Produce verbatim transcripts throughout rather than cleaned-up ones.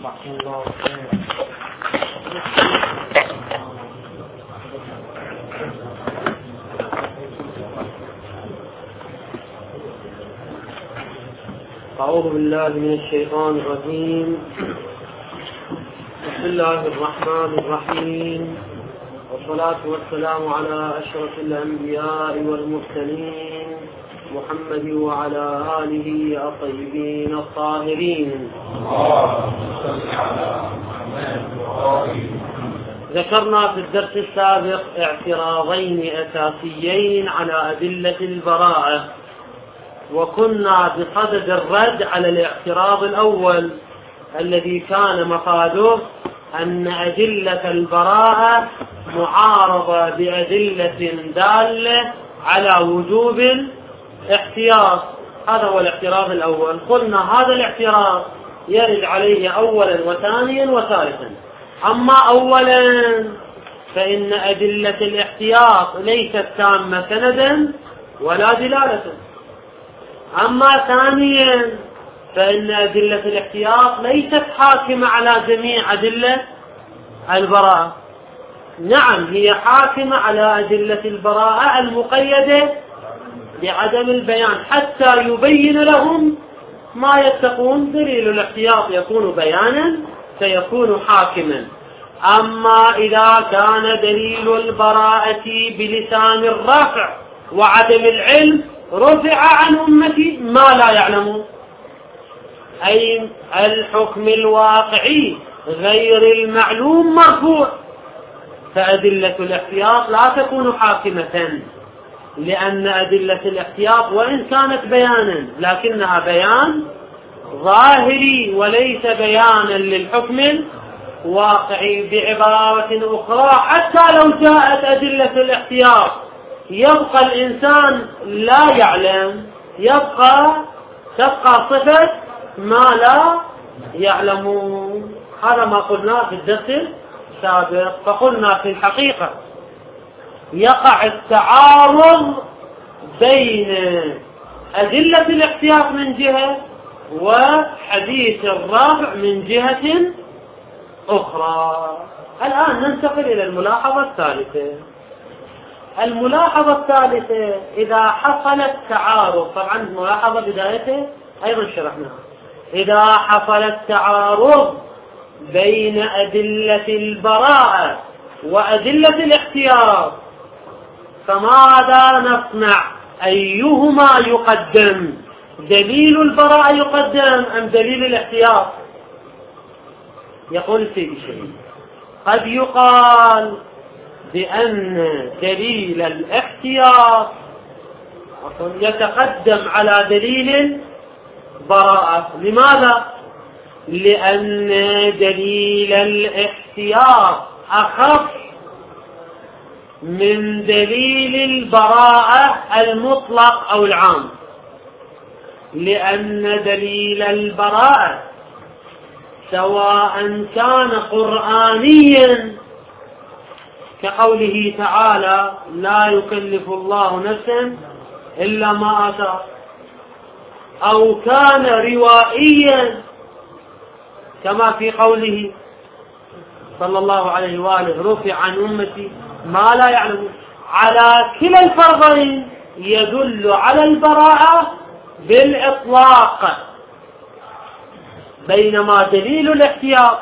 أعوذ بالله من الشيطان الرجيم. بسم الله الرحمن الرحيم، والصلاة والسلام على أشرف الأنبياء والمرسلين محمد وعلى آله الطيبين الطاهرين. ذكرنا في الدرس السابق اعتراضين أساسيين على أدلة البراءة، وكنا بصدد الرد على الاعتراض الأول الذي كان مفاده أن أدلة البراءة معارضة بأدلة دالة على وجوب الاحتياط. هذا هو الاعتراض الأول. قلنا هذا الاعتراض يرد عليه أولا وثانيا وثالثا. أما أولا فإن أدلة الاحتياط ليست تامة سندا ولا دلالة. أما ثانيا فإن أدلة الاحتياط ليست حاكمة على جميع أدلة البراءة. نعم، هي حاكمة على أدلة البراءة المقيدة بعدم البيان حتى يبين لهم ما يتقون. دليل الاحتياط يكون بيانا سيكون حاكما. أما إذا كان دليل البراءة بلسان الرفع وعدم العلم رفع عن أمتي ما لا يعلمون، أي الحكم الواقعي غير المعلوم مرفوع، فأدلة الاحتياط لا تكون حاكمة، لأن أدلة الاحتياط وإن كانت بيانا لكنها بيان ظاهري وليس بيانا للحكم الواقعي. بعبارة أخرى، حتى لو جاءت أدلة الاحتياط يبقى الإنسان لا يعلم، يبقى تبقى صفة ما لا يعلمون. هذا ما قلناه في الدرس السابق. فقلنا في الحقيقة يقع التعارض بين أدلة الاحتياط من جهة وحديث الرافع من جهة أخرى. الآن ننتقل إلى الملاحظة الثالثة. الملاحظة الثالثة إذا حصل التعارض، طبعا الملاحظة بدايته أيضا شرحناها، إذا حصل التعارض بين أدلة البراءة وأدلة الاحتياط فماذا نصنع؟ أيهما يقدم؟ دليل البراءة يقدم أم دليل الاحتياط؟ يقول السيد الشهيد قد يقال بأن دليل الاحتياط يتقدم على دليل البراءة. لماذا؟ لأن دليل الاحتياط أخف من دليل البراءة المطلق أو العام، لأن دليل البراءة سواء كان قرآنيا كقوله تعالى لا يكلف الله نفسا إلا ما آتاها، أو كان روائيا كما في قوله صلى الله عليه وآله رفع عن أمتي ما لا يعلمون. على كلا الفرضين يدل على البراءة بالإطلاق، بينما دليل الاحتياط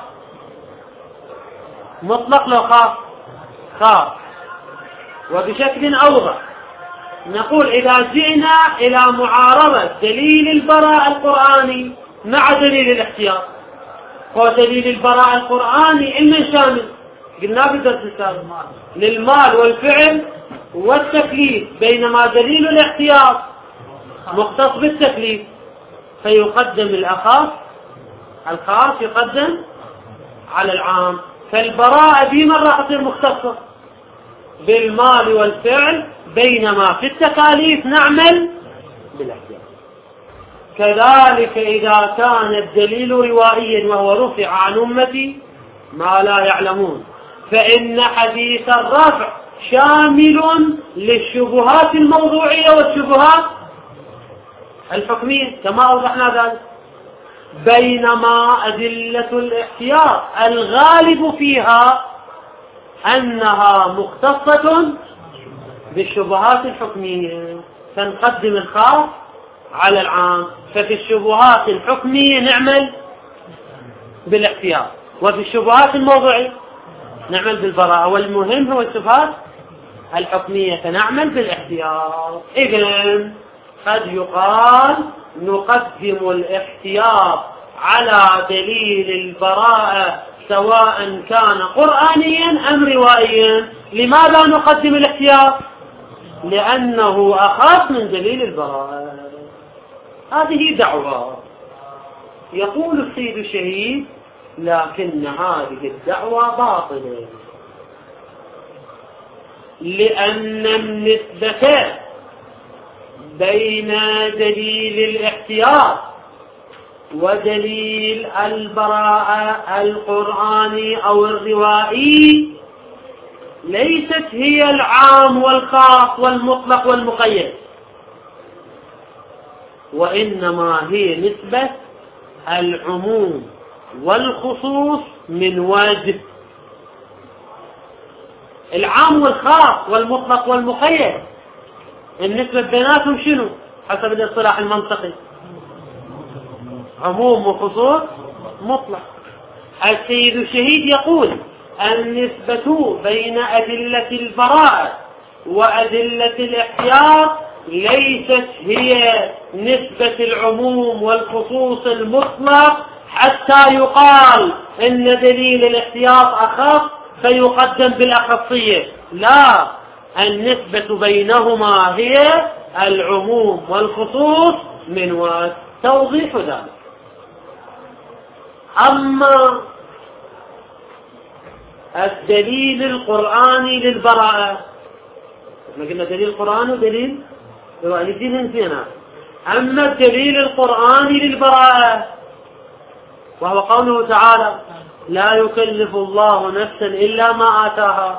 مطلق لو خاص خاص. وبشكل أوضح نقول إذا جئنا إلى معارضة دليل البراءة القرآني مع دليل الاحتياط، هو دليل البراءة القرآني علم شامل قلنا في الدرس السابق للمال والفعل والتكليف، بينما دليل الاحتياط مختص بالتكليف فيقدم الأخص، الخاص يقدم على العام. فالبراءة دي مرة تصير مختصة بالمال والفعل، بينما في التكاليف نعمل بالاحتياط. كذلك إذا كان الدليل روائيا وهو رفع عن أمتي ما لا يعلمون، فإن حديث الرفع شامل للشبهات الموضوعية والشبهات الحكمية كما أوضحنا ذلك. بينما أدلة الاحتياط الغالب فيها أنها مختصة بالشبهات الحكمية، فنقدم الخاص على العام. ففي الشبهات الحكمية نعمل بالاحتياط، وفي الشبهات الموضوعية نعمل بالبراءة، والمهم هو الشبهات الحكمية فنعمل بالاحتياط. إذن قد يقال نقدم الاحتياط على دليل البراءة سواء كان قرآنيا أم روائيا. لماذا نقدم الاحتياط؟ لأنه أخاف من دليل البراءة. هذه دعوة. يقول السيد الشهيد لكن هذه الدعوة باطلة، لأن النسبة بين دليل الاحتياط ودليل البراءة القرآني أو الروائي ليست هي العام والخاص والمطلق والمقيد، وإنما هي نسبة العموم والخصوص من وجه. العام والخاص والمطلق والمقيد النسبة بيناتهم شنو حسب الاصطلاح المنطقي؟ عموم وخصوص مطلق. السيد الشهيد يقول النسبة بين أدلة البراءة وأدلة الاحتياط ليست هي نسبة العموم والخصوص المطلق حتى يقال إن دليل الاحتياط أخف فيقدم بالأخصية. لا، النسبة بينهما هي العموم والخصوص من وجه. توضيح ذلك. أما الدليل القرآني للبراءة، احنا قلنا دليل قرآني ودليل الاثنين انتنا. أما الدليل القرآني للبراءة وهو قوله تعالى لا يكلف الله نفسا إلا ما آتاها،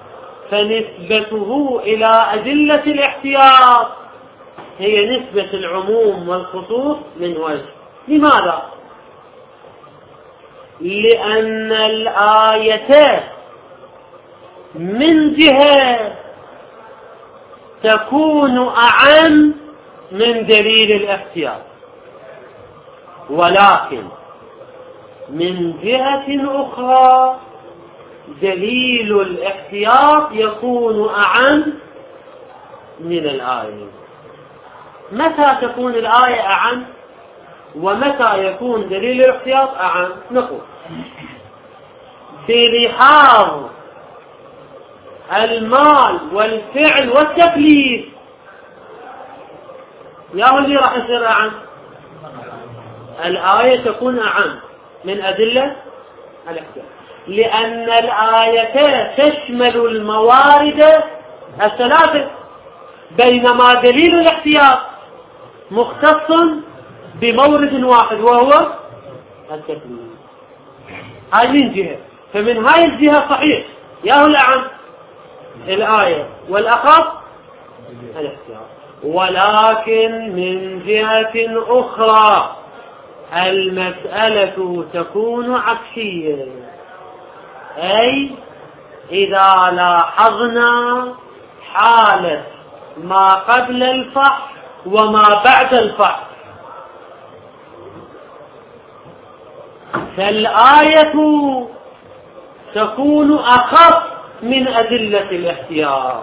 فنسبته إلى أدلة الاحتياط هي نسبة العموم والخصوص من وجه. لماذا؟ لأن الآية من جهة تكون أعم من دليل الاحتياط، ولكن من جهة أخرى دليل الاحتياط يكون أعم من الآية. متى تكون الآية أعم ومتى يكون دليل الاحتياط أعم؟ نقول بلحاظ المال والفعل والتكليف يا اللي راح يصير أعم. الآية تكون أعم من أدلة الاحتياط، لأن الآية تشمل الموارد الثلاثة، بينما دليل الاحتياط مختص بمورد واحد وهو التكليف. هاي من جهة، فمن هاي الجهة صحيح يا الأعم الآية والأخف الاحتياط، ولكن من جهة أخرى المسألة تكون عكسية. أي إذا لاحظنا حالة ما قبل الفحص وما بعد الفحص، فالآية تكون أخف من أدلة الاحتياط.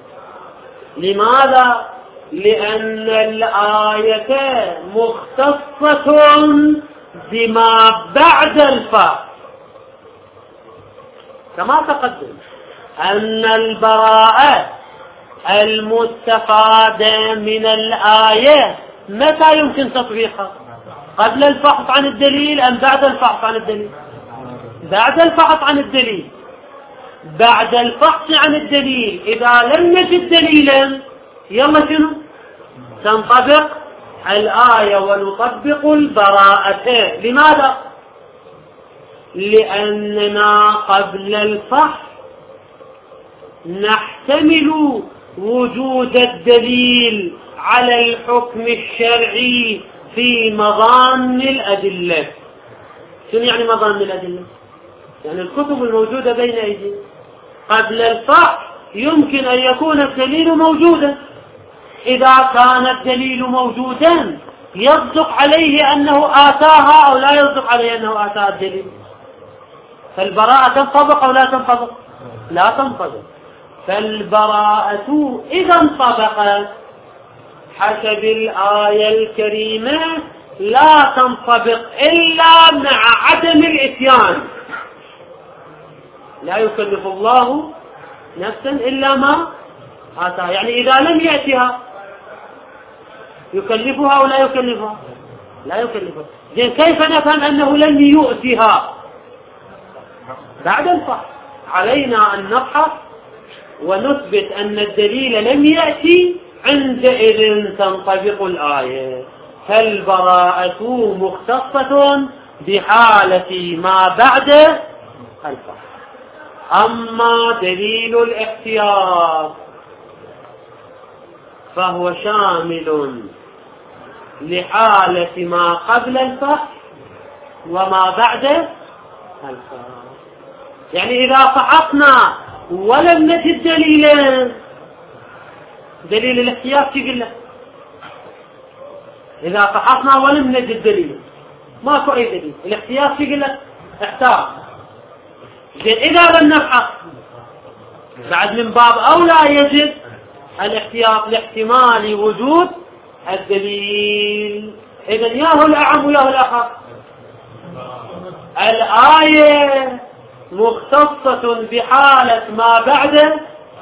لماذا؟ لأن الآية مختصة بما بعد الفحص، كما تقدم أن البراءة المستفادة من الآية متى يمكن تطبيقها؟ قبل الفحص عن الدليل أم بعد الفحص عن الدليل؟ بعد الفحص عن الدليل. بعد الفحص عن الدليل إذا لم نجد دليلا يلا شنو؟ تنطبق الآية ونطبق البراءة. لماذا؟ لأننا قبل الفحص نحتمل وجود الدليل على الحكم الشرعي في مظان الأدلة. شنو يعني مظان الأدلة؟ يعني الكتب الموجودة بين أيدينا. قبل الفحص يمكن أن يكون الدليل موجودا. إذا كان الدليل موجودا يصدق عليه أنه آتاها أو لا يصدق عليه أنه آتاها الدليل. فالبراءة تنطبق أو لا تنطبق؟ لا تنطبق. فالبراءة إذا انطبقت حسب الآية الكريمة لا تنطبق إلا مع عدم الإتيان. لا يكلف الله نفسا إلا ما آتاها. يعني إذا لم يأتها يكلفها أو لا يكلفها؟ لا يكلفها. زين كيف نفهم أنه لم يؤتها؟ بعد الفحص علينا أن نبحث ونثبت أن الدليل لم يأتي، عندئذ تنطبق الآية. فالبراءة مختصة بحالة ما بعد الفحص. أما دليل الاحتياط فهو شامل لحالة ما قبل الفحص وما بعد الفحص. يعني إذا فحصنا ولم نجد دليلا، دليل الاحتياط شو قلنا؟ إذا فحصنا ولم نجد دليلا ماكو أي دليل. الاحتياط شو قلنا؟ احتاط. إذا لم نبحث بعد من باب أولى يجب الاحتياط لاحتمال وجود الدليل. إذن ياهو الأعم وياهو الأخر. الآية مختصة بحالة ما بعد.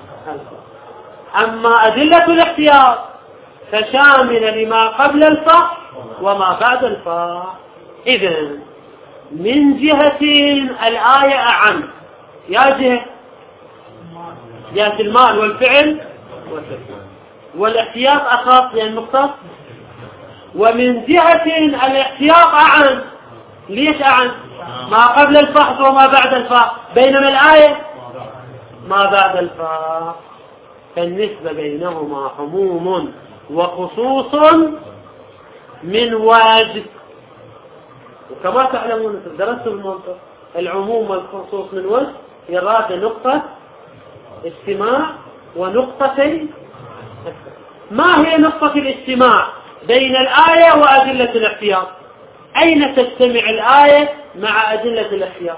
أما أدلة الاحتياط فشاملة لما قبل الفحص وما بعد الفحص. إذن من جهة الآية أعم، يا جهة جهة المال والفعل والاحتياط أخص لأن مختص. ومن جهة الاحتياط أعم. ليش أعم؟ ما قبل الفحص وما بعد الفحص، بينما الآية ما بعد الفحص. فالنسبة بينهما عموم وخصوص من وجه. وكما تعلمون درستوا المنطق العموم والخصوص من وجه يراد نقطة اجتماع ونقطتين. ما هي نقطة الاجتماع بين الآية وأدلة الاحتياط؟ أين تجتمع الآية مع أدلة الاحتياط؟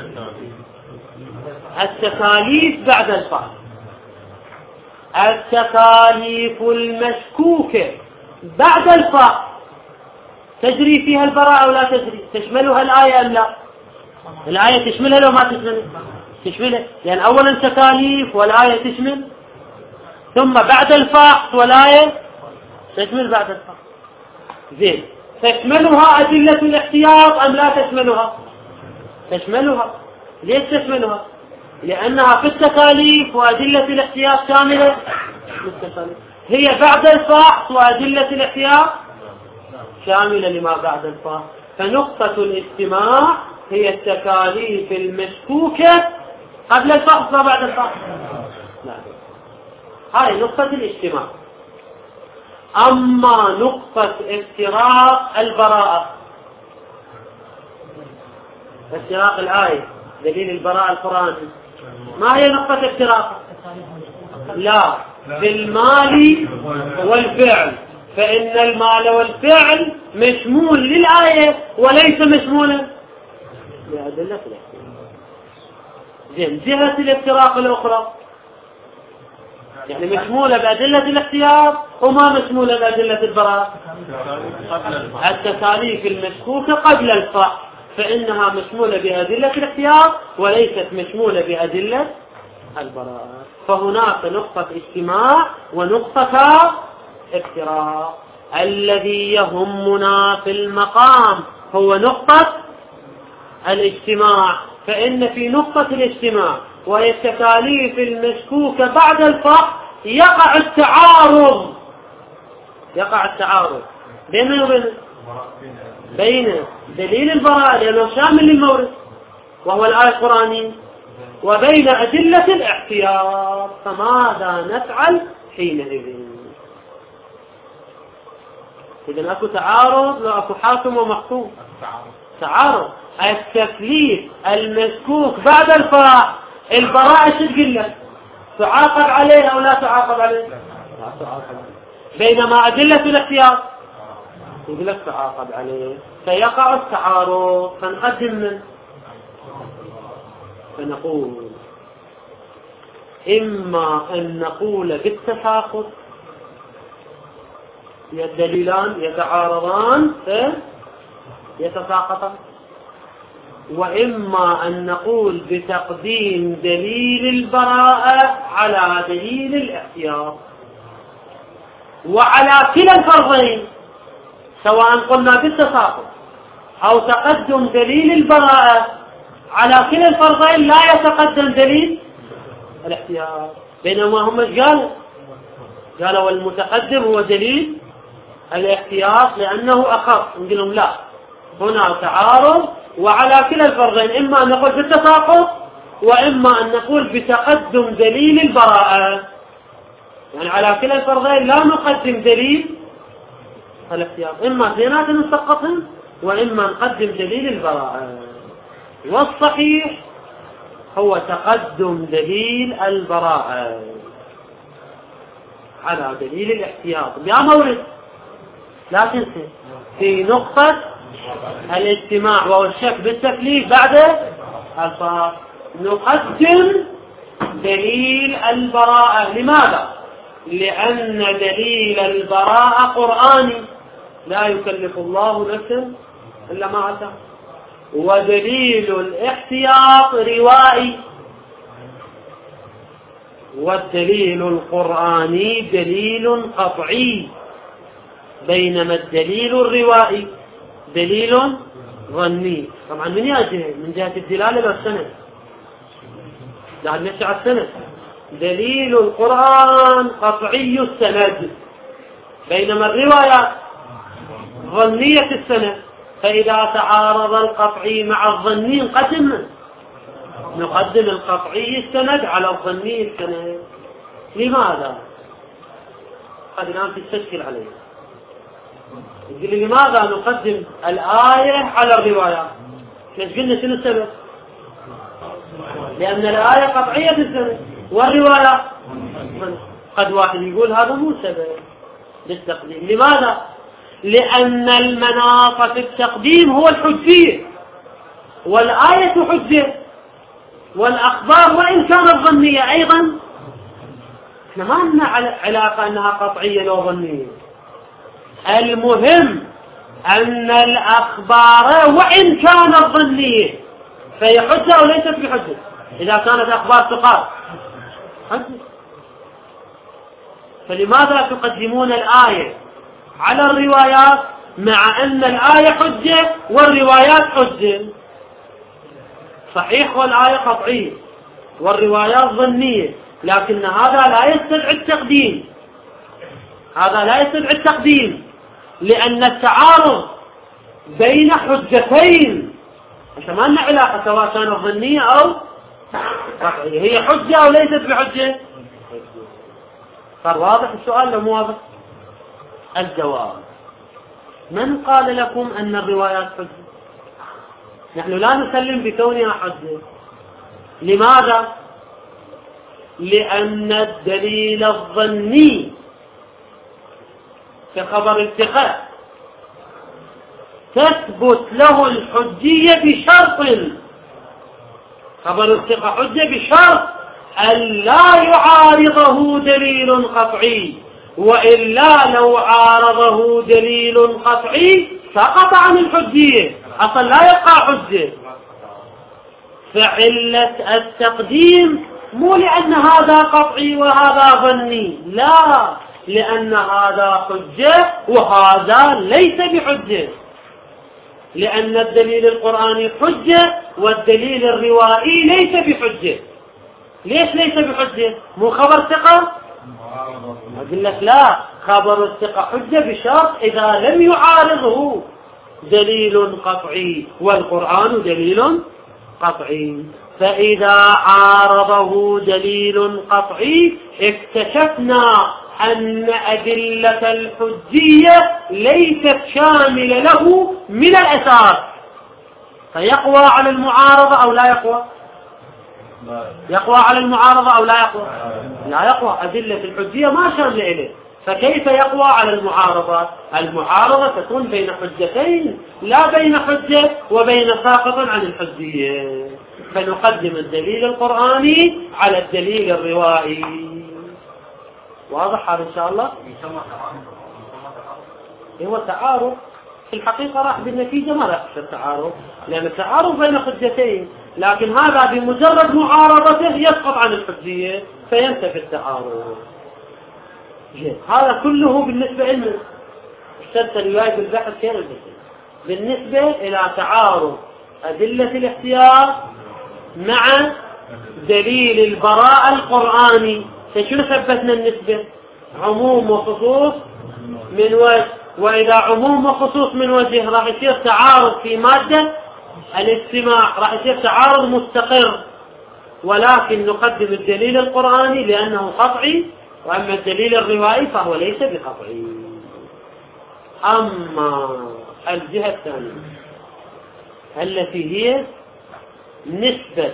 التكاليف بعد الفحص. التكاليف المشكوكة بعد الفحص تجري فيها البراءة أو لا تجري؟ تشملها الآية أم لا؟ الآية تشملها لو ما تشملها؟ تشملها، لأن أولا تكاليف والآية تشمل، ثم بعد الفحص والآية تشمل بعد الفحص. زين، تشملها أدلة الاحتياط أم لا تشملها؟ تشملها. ليش تشملها؟ لأنها في التكاليف وأدلة الاحتياط شاملة للتكاليف. هي بعد الفحص وأدلة الاحتياط شاملة لما بعد الفحص. فنقطة الاجتماع هي التكاليف المشكوكة قبل الفحص وبعد الفحص. لا، هاي نقطة الاجتماع. أما نقطة افتراق البراءة، افتراق الآية دليل البراءة القرآني، ما هي نقطة افتراق؟ لا، بالمال والفعل. فإن المال والفعل مشمول للآية وليس مشمولا لأدلة الاحتياط. زين، جهة الافتراق الأخرى يعني مشمولة بأدلة الاحتياط وما مشمولة بأدلة البراءة. التكاليف المشكوكة قبل الفحص فإنها مشمولة بأدلة الاحتياط وليست مشمولة بأدلة البراءة. فهناك نقطة اجتماع ونقطة افتراق. الذي يهمنا في المقام هو نقطة الاجتماع. فإن في نقطة الاجتماع وهي التكاليف المشكوكة بعد الفحص يقع التعارض يقع التعارض بين وبين بين دليل البراءة لأنه شامل للمورد وهو الآية القرآنية وبين أدلة الاحتياط. فماذا نفعل حينئذ؟ إذن أكو تعارض لو أكو حاكم ومحكوم. تعارض التكليف المسكوك بعد الفرع البراءة شو تقول لك؟ تعاقب عليه أو لا تعاقب عليه؟ لا تعاقب عليه. بينما أدلة الاختيار يقول لك تعاقب عليه، فيقع التعارض. فنقدم من فنقول إما أن نقول بالتساقط، الدليلان يتعارضان فيتساقطان، وإما أن نقول بتقديم دليل البراءة على دليل الاختيار. وعلى كلا الفرضين سواء قلنا بالتساقط أو تقدم دليل البراءة، على كلا الفرضين لا يتقدم دليل الاختيار. بينما هم قالوا قالوا والمتقدم هو دليل الاختيار لأنه أخف. نقول لهم لا، هنا تعارض وعلى كلا الفرضين إما أن نقول بالتساقط وإما أن نقول بتقدم دليل البراءة. يعني على كلا الفرضين لا نقدم دليل الاختيار، إما اثنينات نسقطهم وإما نقدم دليل البراءة. والصحيح هو تقدم دليل البراءة على دليل الاحتياط. يا مورد لا تنسى في نقطة الاجتماع وهو الشك بالتكليف بعد الفاظ نقدم دليل البراءة. لماذا؟ لأن دليل البراءة قرآني لا يكلف الله نفسا إلا ما أتى، ودليل الاحتياط روائي، والدليل القرآني دليل قطعي، بينما الدليل الروائي دليل ظني. طبعا من جهة من جهة الدلالة والسند لا نمشي على السند. دليل القرآن قطعي السند بينما الرواية ظنية السند. فإذا تعارض القطعي مع الظني نقدم نقدم القطعي السند على الظني السند. لماذا؟ قد الآن تستشكل عليه. يقول لماذا نقدم الآية على الرواية؟ ليش قلنا شنو السبب؟ لأن الآية قطعية السند والرواية قد واحد يقول هذا مو سبب للتقديم. لماذا؟ لأن المناط في التقديم هو الحجية، والآية حجة، والأخبار وإن كانت ظنية أيضا احنا ما لنا علاقة أنها قطعية لو ظنية. المهم أن الأخبار وإن كانت ظنية فهي حجة أو ليست بحجة. إذا كانت أخبار تقال حجة، فلماذا تقدمون الآية على الروايات مع أن الآية حجة والروايات حجة؟ صحيح والآية قطعية والروايات ظنية، لكن هذا لا يستدعي التقديم. هذا لا يستدعي التقديم لأن التعارض بين حجتين أنت ما لنا علاقة سواء كانت ظنية أو قطعية. هي حجة أو ليست بحجة؟ صار واضح السؤال لو مو واضح؟ الجواب: من قال لكم أن الروايات حجة؟ نحن لا نسلم بكونها حجة. لماذا؟ لأن الدليل الظني كخبر الثقة تثبت له الحجية بشرط. خبر الثقة حجة بشرط أن لا يعارضه دليل قطعي، وإلا لو عارضه دليل قطعي سقط عن الحجية، أصلا لا يبقى حجة. فعلة التقديم مو لأن هذا قطعي وهذا ظني، لا، لأن هذا حجة وهذا ليس بحجة. لأن الدليل القرآني حجة والدليل الروائي ليس بحجة. ليش ليس بحجة؟ مو خبر ثقة؟ أقول لك لا، خبر الثقة حجة بشرط إذا لم يعارضه دليل قطعي، والقرآن دليل قطعي. فإذا عارضه دليل قطعي اكتشفنا أن أدلة الحجية ليست شاملة له من الأساس، فيقوى على المعارضة أو لا يقوى؟ يقوى على المعارضة أو لا يقوى؟ لا يقوى. أدلة الحجية ما شاملة إليه، فكيف يقوى على المعارضة؟ المعارضة تكون بين حجتين، لا بين حجة وبين ساقط عن الحجية، فنقدم الدليل القرآني على الدليل الروائي. واضح هذا إن شاء الله؟ هو تعارض في الحقيقة راح بالنتيجة ما راح يصير تعارض، لأن التعارض بين حجتين، لكن هذا بمجرد معارضته يسقط عن الحجية فينتفي التعارض. هذا كله بالنسبة لنا اشترت الرواية بالبحث كير البحث بالنسبة إلى تعارض أدلة الاحتياط مع دليل البراءة القرآني. فشو ثبتنا النسبة؟ عموم وخصوص من وجه، وإذا عموم وخصوص من وجه راح يصير تعارض في مادة الاستماع، راح يصير تعارض مستقر، ولكن نقدم الدليل القرآني لأنه قطعي، وأما الدليل الروائي فهو ليس بقطعي. أما الجهة الثانية التي هي نسبة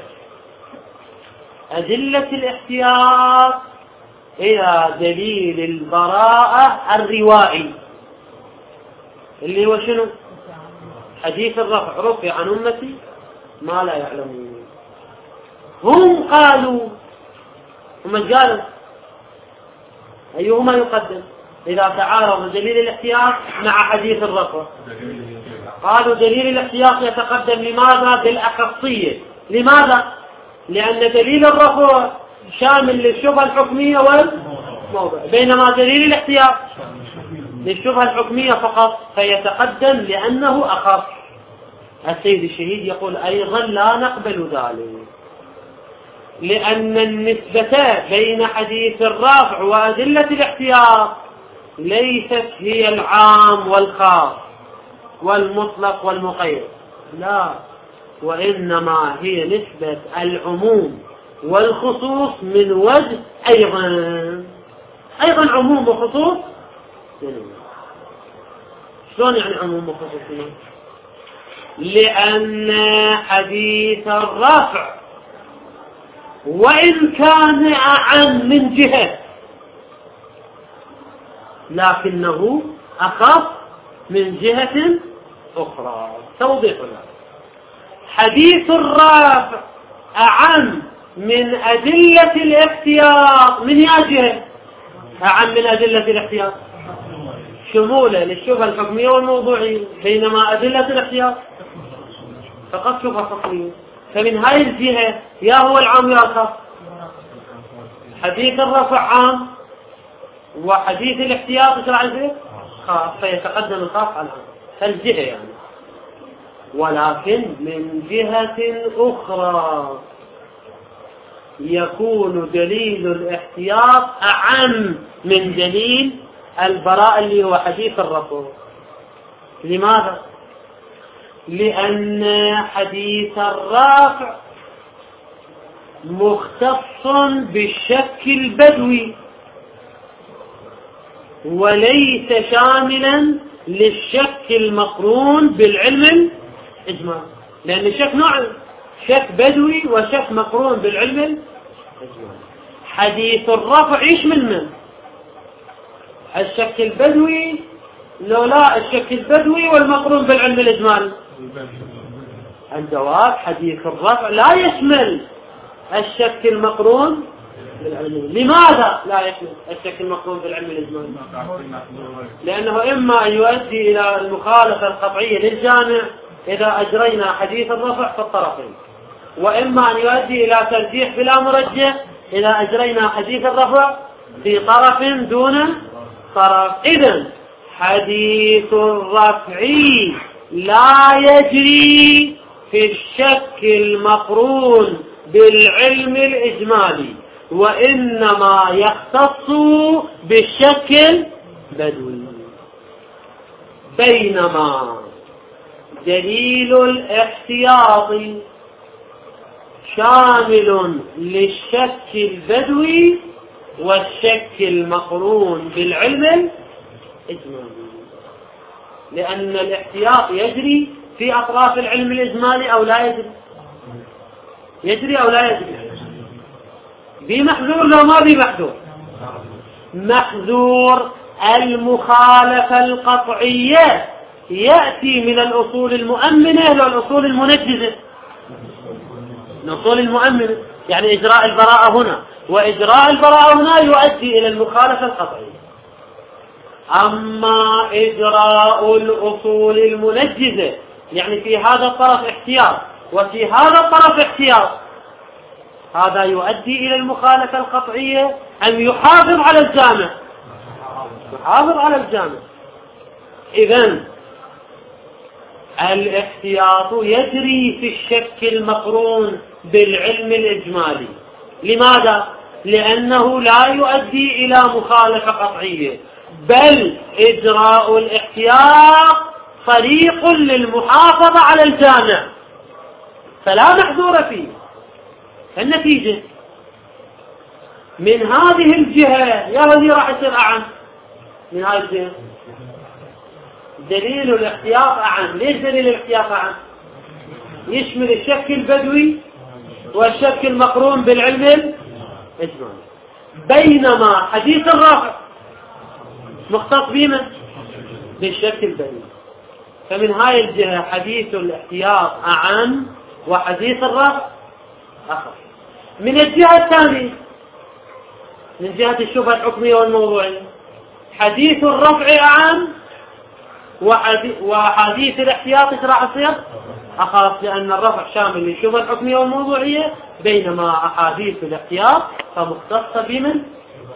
أدلة الاحتياط إلى دليل البراءة الروائي، اللي هو شنو؟ حديث الرفع، رفع عن أمتي ما لا يعلمون. هم قالوا، هم قالوا أيهما يقدم إذا تعارض دليل الاحتياط مع حديث الرفع؟ قالوا دليل الاحتياط يتقدم. لماذا؟ بالأخصية. لماذا؟ لأن دليل الرفع شامل للشبهة الحكمية والموضع، بينما دليل الاحتياط للشبهة الحكمية فقط، فيتقدم لأنه أخف. السيد الشهيد يقول أيضا لا نقبل ذلك، لأن النسبة بين حديث الرافع وأدلة الاحتياط ليست هي العام والخاص والمطلق والمقيد، لا، وإنما هي نسبة العموم والخصوص من وجه أيضا أيضا عموم وخصوص. شلون يعني عموم وخصوص؟ لأن حديث الرفع وإن كان أعم من جهة لكنه أخف من جهة أخرى. توضيح ذلك: حديث الرفع أعم من أدلة الاحتياط من يا جهة؟ أعم من أدلة الاحتياط شمولا للشبهة الحكمية والموضوعية، بينما أدلة الاحتياط فقط شبهة حكمية. فمن هاي الجهة يا هو العام يا الخاص. حديث الرفع عام وحديث الاحتياط ايش راح يصير؟ خاص، فيتقدم الخاص على العام. فالجهة يعني، ولكن من جهة أخرى يكون دليل الاحتياط أعم من دليل البراءة اللي هو حديث الرفع. لماذا؟ لأن حديث الرافع مختص بالشك البدوي وليس شاملا للشك المقرون بالعلم الإجمالي، لأن الشك نوعين: شك بدوي وشك مقرون بالعلم الإجمالي. حديث الرفع يشمل من الشك البدوي، لو لا الشك البدوي والمقرون بالعلم الإجمالي. الجواب: حديث الرفع لا يشمل الشك المقرون بالعلم. لماذا لا يشمل الشك المقرون بالعلم الإجمالي؟ لأنه إما أن يؤدي إلى المخالفة القطعية للجامع إذا أجرينا حديث الرفع في الطرفين، وإما أن يؤدي إلى ترجيح بلا مرجح إذا أجرينا حديث الرفع في طرف دون طرف. إذن حديث الرفع لا يجري في الشك المقرون بالعلم الإجمالي، وإنما يختص بالشك البدوي، بينما دليل الاحتياط شامل للشك البدوي والشك المقرون بالعلم الإجمالي، لأن الاحتياط يجري في أطراف العلم الإجمالي أو لا يجري، يجري أو لا يجري، بمحذور لو ما بمحذور. محذور المخالفة القطعية يأتي من الأصول المؤمنة والأصول المنجزة. الأصول المؤمنة يعني إجراء البراءة هنا، وإجراء البراءة هنا يؤدي إلى المخالفة القطعية. أما إجراء الأصول المنجزة يعني في هذا الطرف احتياط وفي هذا الطرف احتياط، هذا يؤدي إلى المخالفة القطعية أن يحافظ على الجامع، يحافظ على الجامع. إذن الاحتياط يجري في الشك المقرون بالعلم الإجمالي. لماذا؟ لأنه لا يؤدي إلى مخالفة قطعية، بل إجراء الاحتياط طريق للمحافظة على الجامع، فلا محذور فيه. النتيجة من هذه الجهة يا ولي راح يصير أعم من هذه الجهة. دليل الاحتياط أعم. ليش دليل الاحتياط أعم؟ يشمل الشك البدوي والشك المقرون بالعلم الإجمالي، بينما حديث الرفع مختص بمن؟ بالشك البدوي. فمن هاي الجهة حديث الاحتياط أعم وحديث الرفع أخف. من الجهة الثانية من جهة الشبهة الحكمية والموضوعية حديث الرفع أعم وحديث الاحتياط ايش راح يصير؟ أخاف، لأن الرفع شامل للشبهة الحكمية والموضوعية، بينما أحاديث الاحتياط فمختصة بمن؟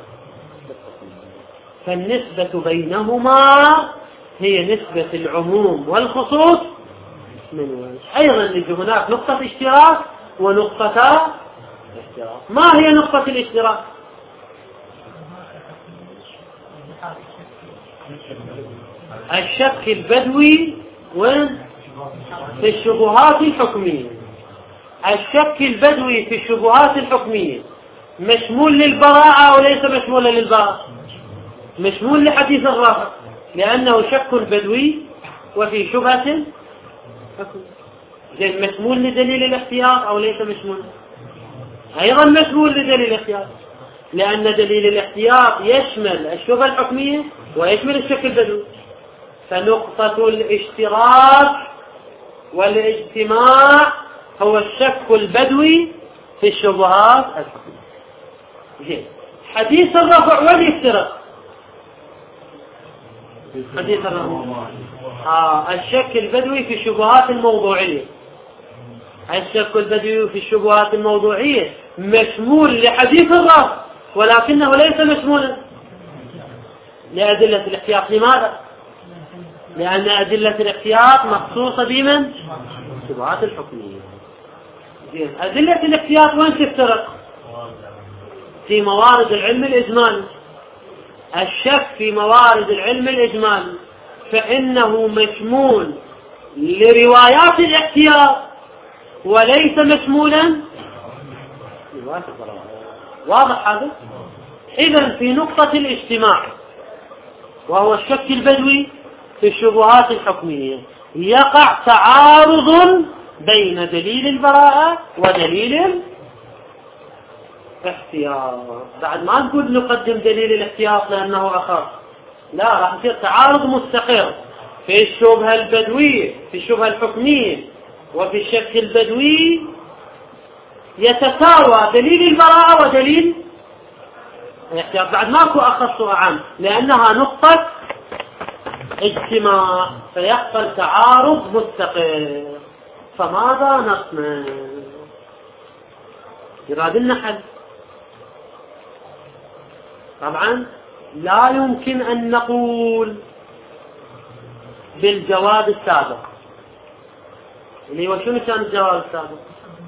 فالنسبة بينهما هي نسبة العموم والخصوص من وجه. أيضا نجي هناك نقطة اشتراك ونقطة اشتراك. ما هي نقطة الاشتراك؟ الشك البدوي وين؟ في الشبهات الحكمية. الشك البدوي في الشبهات الحكمية مشمول للبراءة وليس مشمولا للبراءة؟ مشمول لحديث الرفع لأنه شك بدوي وفي شبهة حكمية. مشمول لدليل الاحتياط أو ليس مشمول؟ أيضا مشمول لدليل الاحتياط، لأن دليل الاحتياط يشمل الشبهة الحكمية ويشمل الشك البدوي. فنقطة الاشتراك والاجتماع هو الشك البدوي في الشبهات الحكمية. حديث الرفع والاشتراك حديث الرفع آه الشك البدوي في الشبهات الموضوعية. الشك البدوي في الشبهات الموضوعية مشمول لحديث الرفع ولكنه ليس مشمولا لأدلة الاحتياط. لماذا؟ لأن أدلة الاحتياط مخصوصة بمن؟ الشبهات الحكمية. أدلة الاحتياط وين تفترق؟ في موارد العلم الإجمالي. الشك في موارد العلم الإجمالي فإنه مشمول لروايات الاحتياط وليس مشمولا. واضح هذا؟ إذن في نقطة الاجتماع وهو الشك البدوي في الشبهات الحكمية يقع تعارض بين دليل البراءة ودليل الاحتياط. بعد ما نقول نقدم دليل الاحتياط لأنه أخف، لا، راح يصير تعارض مستقر في الشبهة البدوية في الشبهة الحكمية وفي الشك البدوي يتساوى دليل البراءة ودليل الاحتياط. بعد ماكو أخص وأعم لأنها نقطة اجتماع، فيحصل تعارض مستقر. فماذا نصنع؟ يراد لنا حل. طبعا لا يمكن أن نقول بالجواب السابق اللي هو شنو كان الجواب السابق؟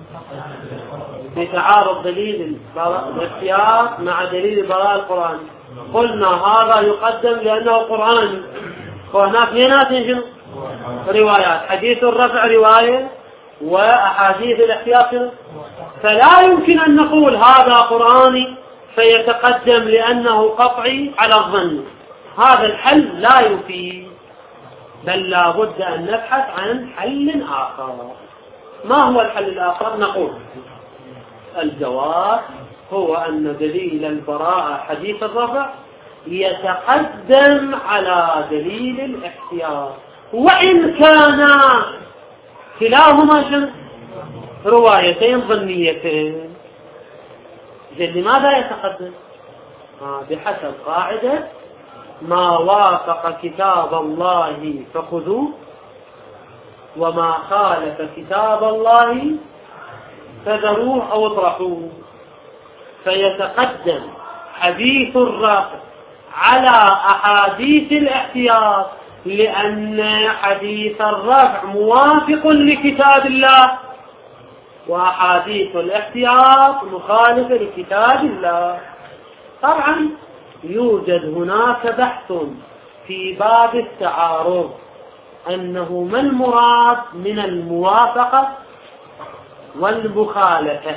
بتعارض دليل الاحتياط مع دليل البراءة القرآني. قلنا هذا يقدم لأنه قرآني، وهناك اثنينات شنو؟ روايات. حديث الرفع رواية وأحاديث الاحتياط، فلا يمكن أن نقول هذا قرآني فيتقدم لأنه قطعي على الظن. هذا الحل لا يفيد، بل لا بد أن نبحث عن حل آخر. ما هو الحل الآخر؟ نقول الجواب هو أن دليل البراءة حديث الرفع يتقدم على دليل الاحتياط، وإن كان كلاهما روايتين ظنيتين. لماذا يتقدم؟ آه بحسب قاعدة ما وافق كتاب الله فخذوه وما خالف كتاب الله فذروه أو اطرحوه. فيتقدم حديث الرفع على أحاديث الاحتياط، لأن حديث الرفع موافق لكتاب الله، وأحاديث الاحتياط مخالفة لكتاب الله. طبعا يوجد هناك بحث في باب التعارض، أنه ما المراد من الموافقة والمخالفة،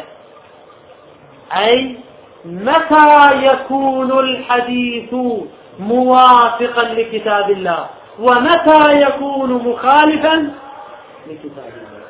أي متى يكون الحديث موافقا لكتاب الله ومتى يكون مخالفا لكتاب الله.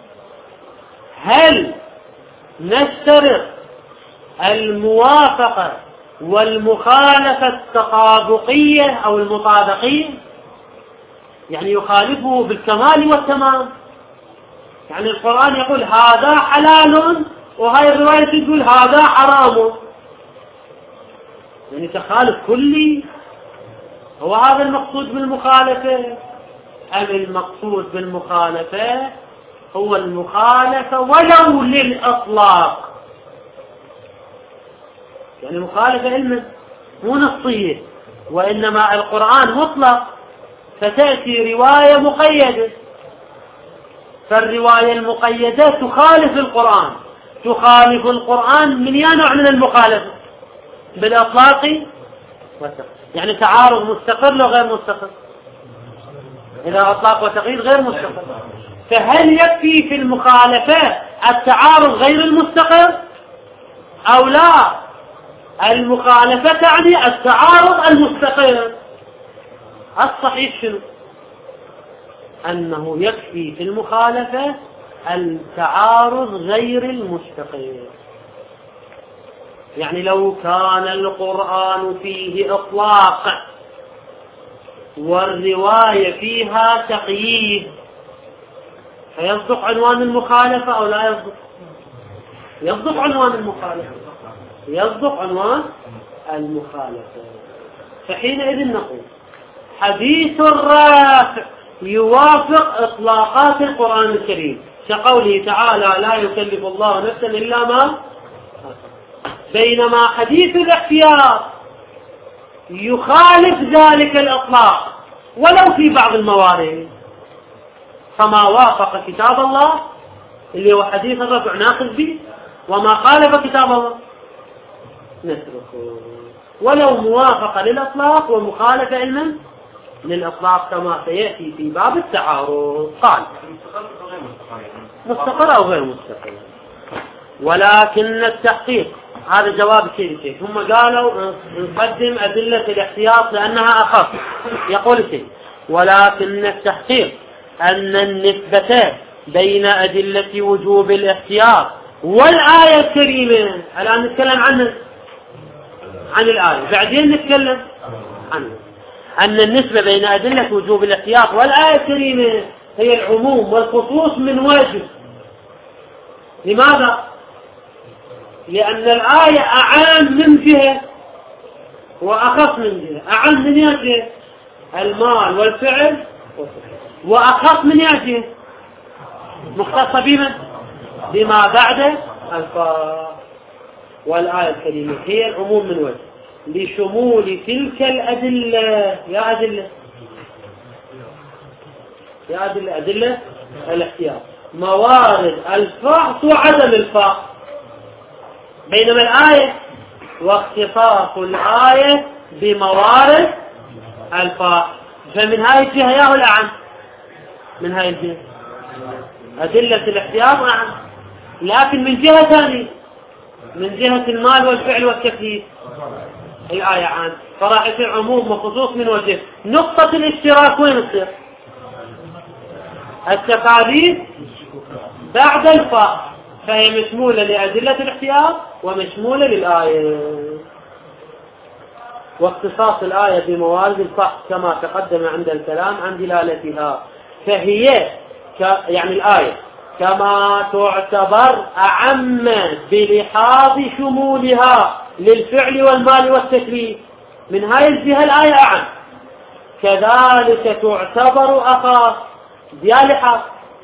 هل نشترط الموافقة والمخالفة التطابقية أو المطابقية، يعني يخالفه بالكمال والتمام؟ يعني القرآن يقول هذا حلال وهاي الرواية تقول هذا حرام، يعني تخالف كلي. هو هذا المقصود بالمخالفة؟ أم المقصود بالمخالفة هو المخالفة ولو للإطلاق، يعني مخالفة علما مو نصية، وإنما القرآن مطلق فتأتي رواية مقيدة، فالرواية المقيدة تخالف القرآن. تخالف القرآن من يا نوع من المخالفة؟ بالإطلاق والتقييد، يعني تعارض مستقر وغير مستقر. إذا أطلاق وتقييد غير مستقر، فهل يكفي في المخالفة التعارض غير المستقر أو لا؟ المخالفة تعني التعارض المستقر. الصحيح شنو؟ أنه يكفي في المخالفة التعارض غير المستقر. يعني لو كان القرآن فيه إطلاق والرواية فيها تقييد، فيصدق عنوان المخالفة أو لا يصدق؟ يصدق عنوان المخالفة، يصدق عنوان المخالفة. فحينئذ نقول حديث الرافع يوافق إطلاقات القرآن الكريم، كقوله تعالى لا يكلف الله نفسا إلا ما، بينما حديث الاحتياط يخالف ذلك الإطلاق ولو في بعض الموارد. فما وافق كتاب الله اللي هو حديث الرفع ناخذ به، وما خالف كتاب الله نتركه، ولو موافقة للإطلاق ومخالفة علما للإطلاق كما سيأتي في باب التعارض. قال مستقر أو غير مستقر. ولكن التحقيق، هذا جواب شيء شيء، هم قالوا نقدم أدلة الاحتياط لأنها أخف. يقول شيء ولكن التحقيق أن النسبة بين أدلة وجوب الاحتياط والآية الكريمة، الآن نتكلم عنه عن الآية بعدين نتكلم عنه، أن النسبة بين أدلة وجوب الاحتياط والآية الكريمة هي العموم والخصوص من وجه. لماذا؟ لأن الآية أعام من جهة وأخص من جهة. أعام من جهة المال والفعل، وأخص من جهة مختصة بما بما بعد الفاء. والآية الكريمة هي العموم من وجه لشمول تلك الأدلة. يا أدلة يا أدلة أدلة الاحتياط، موارد الفحص وعدم الفحص، بينما الآية واختصاص الآية بموارد الفحص. فمن هاي الجهة ياهو الأعم، من هاي الجهة أدلة الاحتياط أعم، لكن من جهة ثانية من جهة المال والفعل والتكليف الآية عام، فراح يصير عموم وخصوص من وجه. نقطة الاشتراك وين تصير؟ التكاليف بعد الفاء، فهي مشمولة لأدلة الاحتياط ومشمولة للآية. واختصاص الآية بموارد الفحص كما تقدم عند الكلام عن دلالتها، فهي يعني الآية كما تعتبر أعم بلحاظ شمولها للفعل والمال والتكليف، من هاي الجهة الآية أعم، كذلك تعتبر أخاف بلحاظ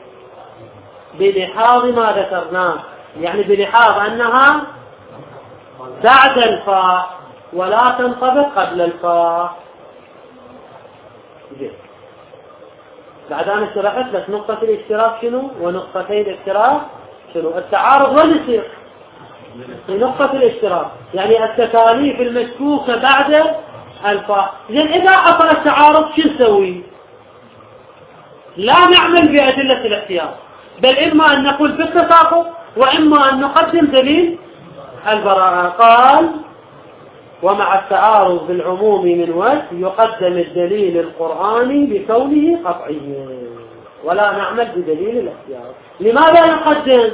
بلحاظ ما ذكرناه، يعني بلحاظ أنها بعد الفاء ولا تنطبق قبل الفاء. بعد أن شرحت لك نقطة الاشتراك شنو ونقطتين الاشتراك شنو، التعارض وين يصير؟ في نقطة الاشتراك، يعني التكاليف المشكوكة بعد الفاء. إذن إذا حصل التعارض شو نسوي؟ لا نعمل بأدلة الاحتياط، بل إما أن نقول بالتساقط وإما أن نقدم دليل البراءة. قال ومع التعارض بالعموم من وجه يقدم الدليل القرآني بكونه قطعيا ولا نعمل بدليل الاحتياط. لماذا يقدم؟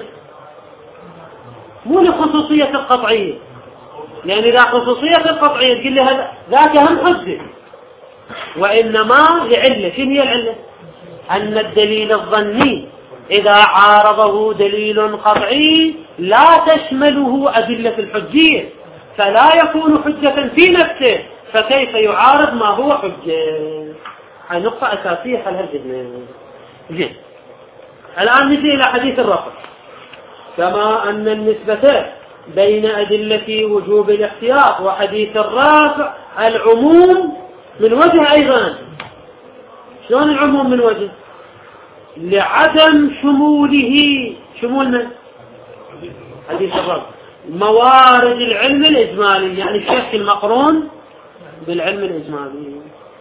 مو لخصوصية القطعية، لأن إذا خصوصية القطعية تقول لي هذا ذاك هم حجة، وإنما لعلة. شنو هي العلة؟ أن الدليل الظني إذا عارضه دليل قطعي لا تشمله أدلة الحجية، فلا يكون حجة في نفسه، فكيف يعارض ما هو حجة؟ هذه نقطة أساسية حلها جدا. الآن نجي إلى حديث الرفع. كما أن النسبة بين أدلة وجوب الاحتياط وحديث الرافع العموم من وجه أيضا. شلون العموم من وجه؟ لعدم شموله، شمول من؟ حديث الرافع موارد العلم الإجمالي، يعني الشك المقرون بالعلم الإجمالي،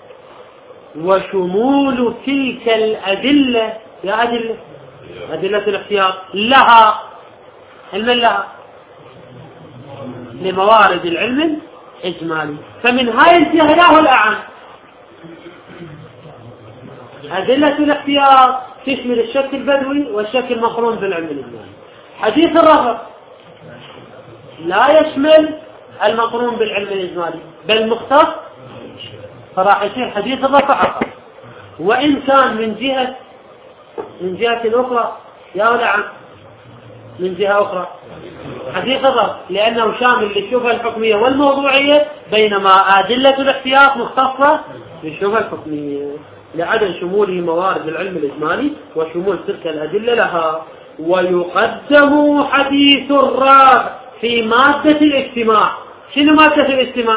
وشمول تلك الأدلة يا أدلة أدلة الاحتياط لها علم لها لموارد العلم الإجمالي. فمن هاي الجهة له الأعم أدلة الاحتياط تشمل الشك البدوي والشك المقرون بالعلم الإجمالي. حديث الرفع لا يشمل المقرون بالعلم الإجمالي بل مختص، فراح يصير حديث الرفع أخر. وإن كان من جهة من جهة أخرى يا ولا من جهة أخرى حديث الرفع لأنه شامل للشبهة الحكمية والموضوعية، بينما أدلة الاحتياط مختصة للشبهة الحكمية لعدم شموله موارد العلم الإجمالي وشمول تلك الأدلة لها. ويقدم حديث الرافع في مادة الاجتماع. شنو مادة الاجتماع؟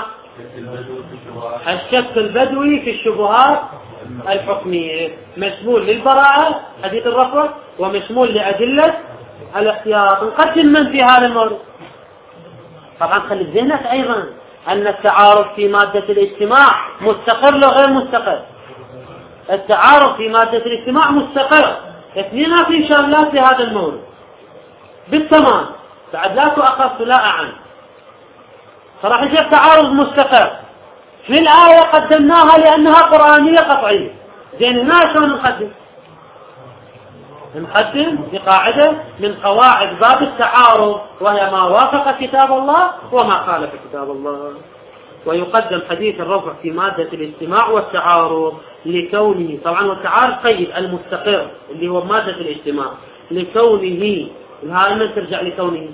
الشك البدوي في الشبهات الحكمية، مشمول للبراءة حديث الرفع ومشمول لأدلة الاحتياط. نقدم من في هذا الموضوع؟ طبعا خلي ذهنك أيضا أن التعارض في مادة الاجتماع مستقر لو غير مستقر. التعارض في مادة الاجتماع مستقر، اثنين في شاملات لهذا الموضوع بالتمام، بعد لا تؤخذ لا أعن، فراح يصير تعارض مستقر. في الآية قدمناها لأنها قرآنية قطعية. زين هنا شلون نقدم؟ نقدم بقاعدة من قواعد باب التعارض، وهي ما وافق كتاب الله وما خالف كتاب الله. ويقدم حديث الرفع في مادة الاجتماع والتعارض لكونه، طبعا والتعارض قيد المستقر اللي هو مادة الاجتماع، لكونه هاي من ترجع لكونه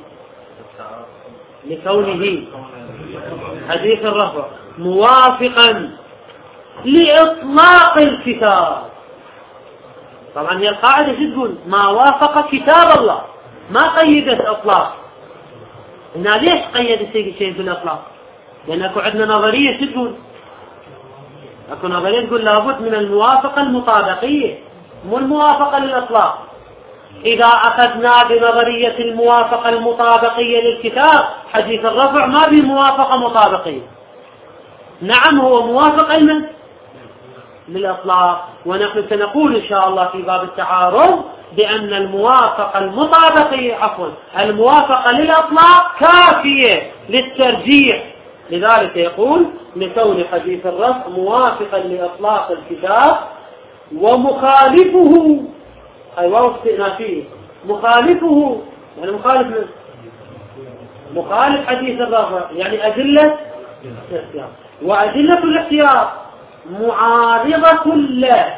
لكونه حديث الرفع موافقا لإطلاق الكتاب. طبعا هي القاعدة شو تقول؟ ما وافق كتاب الله، ما قيدت إطلاق. هنا ليش قيدت شيء بالإطلاق؟ لأن أكو عندنا نظرية شو تقول؟ أكو نظرية تقول لابد من الموافقة المطابقية مو الموافقة للإطلاق. إذا أخذنا بنظرية الموافقة المطابقية للكتاب، حديث الرفع ما به موافقة مطابقية. نعم هو موافق لمن؟ للإطلاق. ونحن سنقول إن شاء الله في باب التعارض بأن الموافقة المطابقية عفوا الموافقة للأطلاق كافية للترجيح. لذلك يقول لكون حديث الرفع موافقا لإطلاق الكتاب ومخالفه أي واو استئنافية مخالفه يعني مخالف من مخالف حديث الرفع يعني أدلة الاحتياط وأدلة الاحتياط معارضة له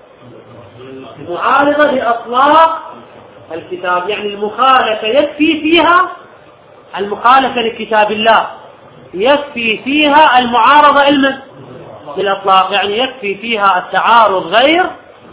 معارضة لإطلاق الكتاب يعني المخالفة يكفي فيها المخالفة لكتاب الله يكفي فيها المعارضة علما بالإطلاق يعني يكفي فيها التعارض غير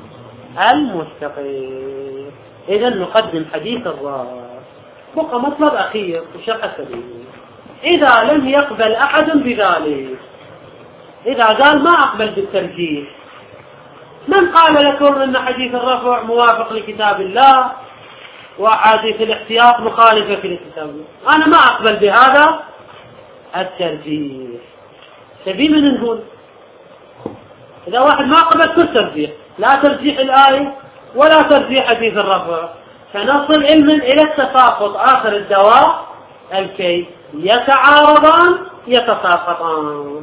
المستقيم. إذا نقدم حديث الراس. بقى مطلب أخير وشرح سبيل إذا لم يقبل أحد بذلك إذا قال ما أقبل بالترجيح من قال لكم أن حديث الرفع موافق لكتاب الله وحديث الاحتياط مخالفة في الكتاب الله أنا ما أقبل بهذا الترجيح سبيل من نقول إذا واحد ما قبل كل ترجيح لا ترجيح الآية ولا ترجيح حديث الرفع فنصل علما إلى التساقط آخر الدواء الكي يتعارضان يتساقطان.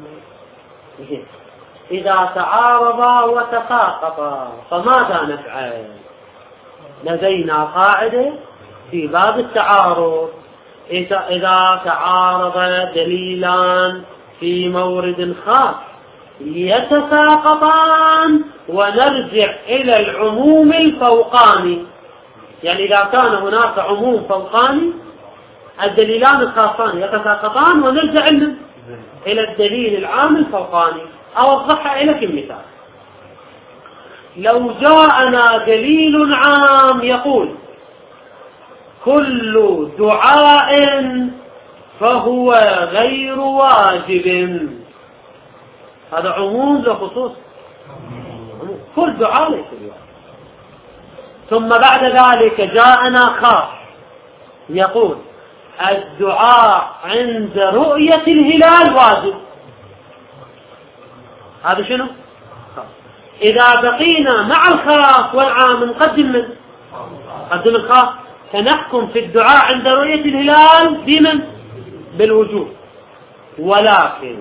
إذا تعارضا وتساقطا فماذا نفعل؟ لدينا قاعدة في باب التعارض إذا تعارض دليلان في مورد خاص يتساقطان ونرجع إلى العموم الفوقاني يعني إذا كان هناك عموم فوقاني الدليلان الخاصان يتساقطان ونرجع إلى الدليل العام الفوقاني. أوضحها لك مثال لو جاءنا دليل عام يقول كل دعاء فهو غير واجب هذا عموم وخصوص كل دعاء ليس بواجب ثم بعد ذلك جاءنا خاص يقول الدعاء عند رؤية الهلال واجب هذا شنو؟ إذا بقينا مع الخاص والعام نقدم من نقدم الخاص فنحكم في الدعاء عند رؤية الهلال بمن؟ بالوجوب. ولكن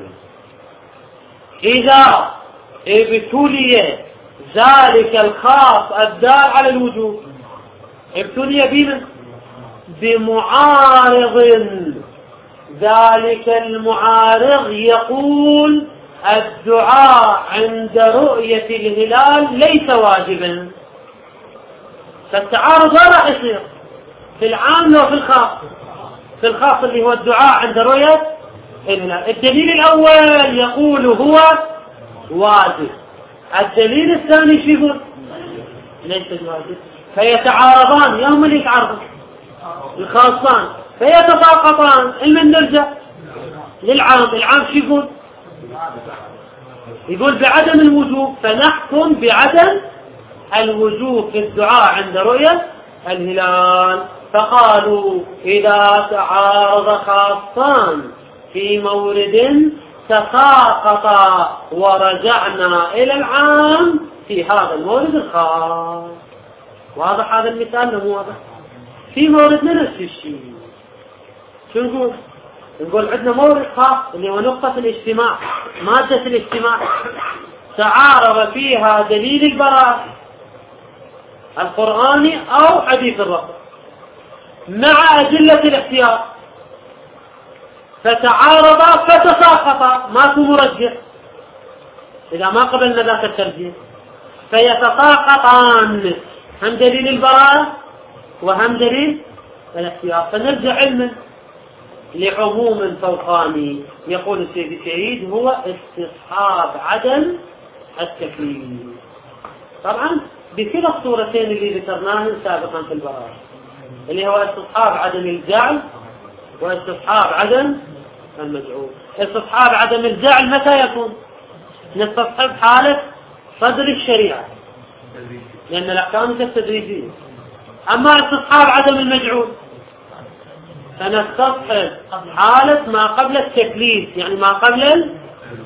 إذا ابتلي ذلك الخاص الدال على الوجوب ابتلي بمن؟ بمعارض ذلك المعارض يقول الدعاء عند رؤية الهلال ليس واجبا فالتعارض لا راح يصير في العام وفي الخاص في الخاص اللي هو الدعاء عند رؤية الهلال. الدليل الأول يقول هو واجب الدليل الثاني شو يقول ليس واجب فيتعارضان يوم اللي يتعارضان الخاصان فيتساقطان المن نرجع للعام العام شو يقول يقول بعدم الوجوب فنحكم بعدم الوجوب في الدعاء عند رؤية الهلال. فقالوا إذا تعارض خاصان في مورد تساقطا ورجعنا إلى العام في هذا المورد الخاص. واضح هذا المثال مو واضح؟ في موردنا نفس الشيء شو نقول؟ نقول عندنا مورد خاص اللي هو نقطة الاجتماع مادة الاجتماع تعارض فيها دليل البراءة القرآني أو حديث الرفع مع أدلة الاحتياط فتعارضا فتساقطا ماكو مرجح إذا ما قبلنا ذاك الترجيح فيتساقطان هم دليل البراءة وهم دليل الاحتياط فنرجع علما لعموم فوقاني يقول السيد الشهيد هو استصحاب عدم التكليف. طبعا بكلا الصورتين اللي ذكرناهن سابقا في البراءة اللي هو استصحاب عدم الجعل واستصحاب عدم المجعول. استصحاب عدم الجعل متى يكون؟ نستصحب حالة صدر الشريعة لأن الأحكام التدريجية. أما استصحاب عدم المجعول فنستصحب حالة ما قبل التكليف يعني ما قبل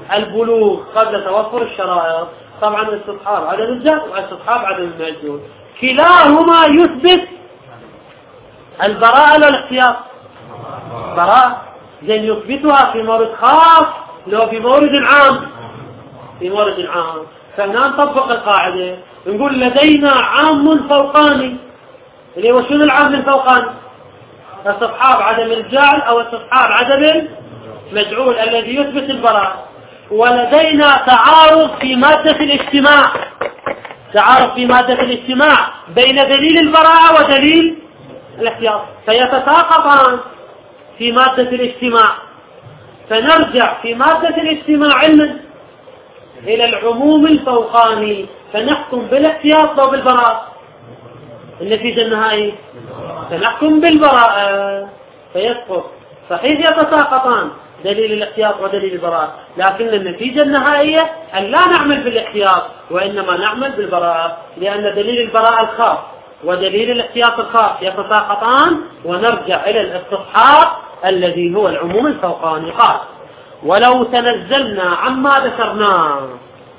البلوغ قبل توفر الشرائط. طبعا استصحاب عدم الجعل واستصحاب عدم المجعول كلاهما يثبت البراءة والاحتياط. براءة لأن يثبتها في مورد خاص لو في مورد عام. في مورد عام فهنا نطبق القاعدة نقول لدينا عام فوقاني اللي هو شنو العام الفوقاني؟ استصحاب عدم الجعل أو استصحاب عدم المجعول الذي يثبت البراءة. ولدينا تعارض في مادة الاجتماع. تعارض في مادة الاجتماع بين دليل البراءة ودليل الاحتياط فيتساقطان في مادة الاجتماع. فنرجع في مادة الاجتماع علما إلى العموم الفوقاني فنحكم بالاحتياط أو بالبراءة. النتيجة النهائية فنحكم بالبراءة فيسقط. صحيح يتساقطان دليل الاحتياط ودليل البراءة لكن النتيجة النهائية أن لا نعمل بالاحتياط وإنما نعمل بالبراءة لأن دليل البراءة الخاص ودليل الاحتياط الخاص يتساقطان ونرجع إلى الاستصحاب الذي هو العموم الفوقاني. قال ولو تنزلنا عما ذكرناه.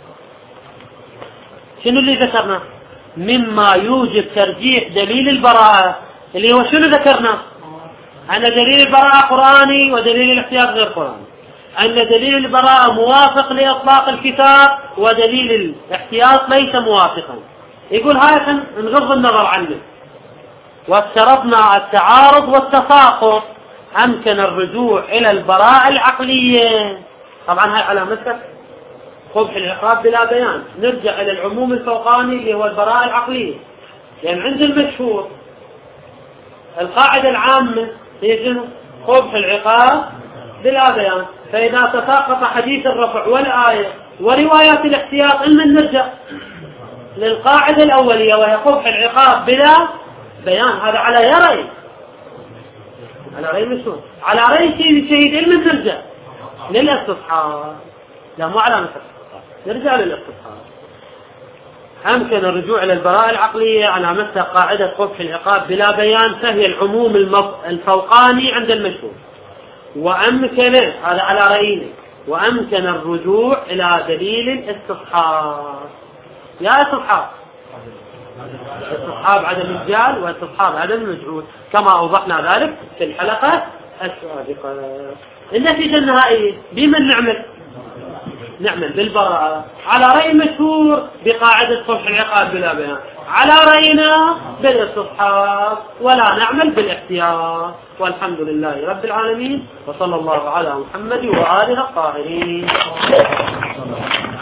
شنو اللي ذكرناه؟ مما يوجب ترجيح دليل البراءة اللي هو شنو ذكرنا؟ أن دليل البراءة قرآني ودليل الاحتياط غير قرآني. أن دليل البراءة موافق لإطلاق الكتاب ودليل الاحتياط ليس موافقا. يقول هاي نغض النظر عنه وافترضنا التعارض والتساقط أمكن الرجوع إلى البراءة العقلية. طبعا هاي علامتها قبح العقاب بلا بيان. نرجع إلى العموم الفوقاني اللي هو البراءة العقلية لأن يعني عند المشهور القاعدة العامة هي قبح العقاب بلا بيان. فإذا تساقط حديث الرفع والآية وروايات الاحتياط إما نرجع للقاعدة الأولية وهي قبح العقاب بلا بيان. هذا على يري على رأي مشهور على رأي شهيد علم نرجع للاستصحاب. لا مو على مثل نرجع للاستصحاب. أمكن الرجوع إلى البراءة العقلية على مثل قاعدة قبح العقاب بلا بيان فهي العموم الفوقاني عند المشهور. وأمكن هذا على رأينا وأمكن الرجوع إلى دليل الاستصحاب. يا استصحاب استصحاب عدم الجعل واستصحاب عدم المجعول كما أوضحنا ذلك في الحلقة السابقة. النتيجة النهائية بمن نعمل؟ نعمل بالبراءة على رأي مشهور بقاعدة قبح العقاب بلا بيان. على رأينا بالاستصحاب ولا نعمل بالاحتياط. والحمد لله رب العالمين وصلى الله على محمد وآله الطاهرين.